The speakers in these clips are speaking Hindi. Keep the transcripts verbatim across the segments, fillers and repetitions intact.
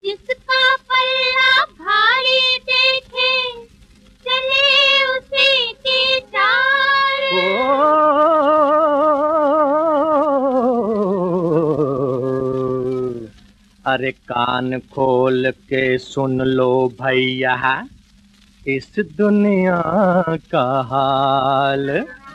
जिसका पल्ला भारी देखे चले उसी की चाल। अरे कान खोल के सुन लो भैया इस दुनिया का हाल।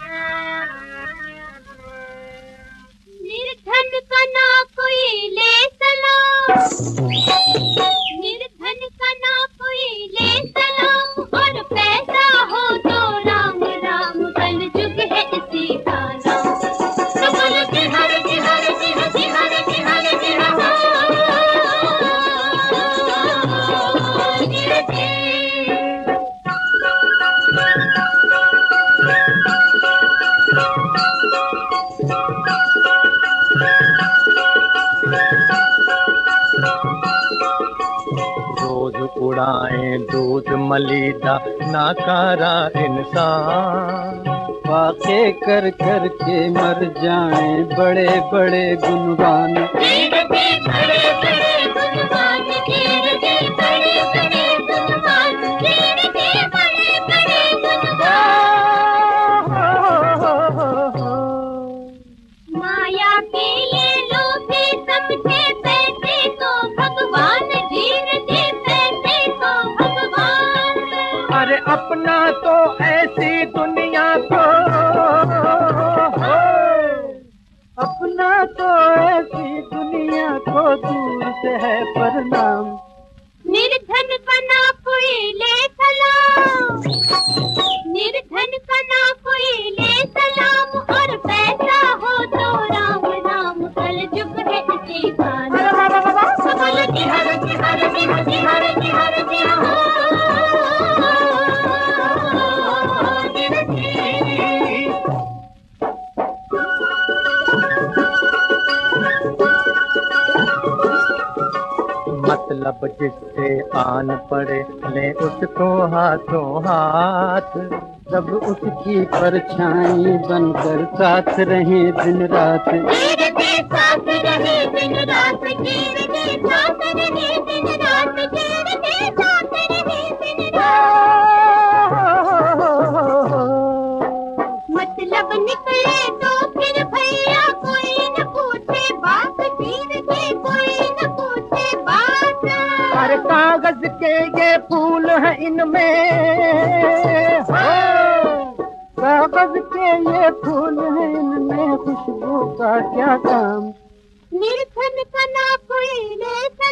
निर्धन का ना कोई ले सलाम, निर्धन का ना कोई ले सलाम, और पैसा हो तो राम राम, कल जुग है इसी का नाम। तो बोलो कि हर की हर की हर की हर की हर की रोज उड़ाए दूध मलीदा नाकारा इंसान, वाक़े कर कर के मर जाए बड़े बड़े गुणगान। माया के ये लोभी समझे पैसे को भगवान, जीव जी पैसे को भगवान। अरे अपना तो ऐसी दुनिया को, अपना तो ऐसी दुनिया को दूर से है प्रणाम। निर्धन का ना कोई ले सलाम, निर्धन का ना कोई ले सलाम, और पैसा हो तो राम राम, कल जुग है इसी का नाम। बोलो कि हर की हर की हर की हर की हर की हो। मतलब जिससे आन पड़े ले उसको हाथों हाथ, सब उसकी परछाई बनकर साथ रहे दिन रात। जीव जी साथ रहे दिन रात, जीव जी साथ रहे दिन रात, जीव जी साथ रहे दिन रात। मतलब निकले तो फिर भैया कोई न पूछे बात, जीव जी कोई न पूछे बात। अरे कागज के ये फूल हैं इनमें, कागज के ये फूल हैं इनमें खुशबू का क्या काम। निर्धन का ना कोई ले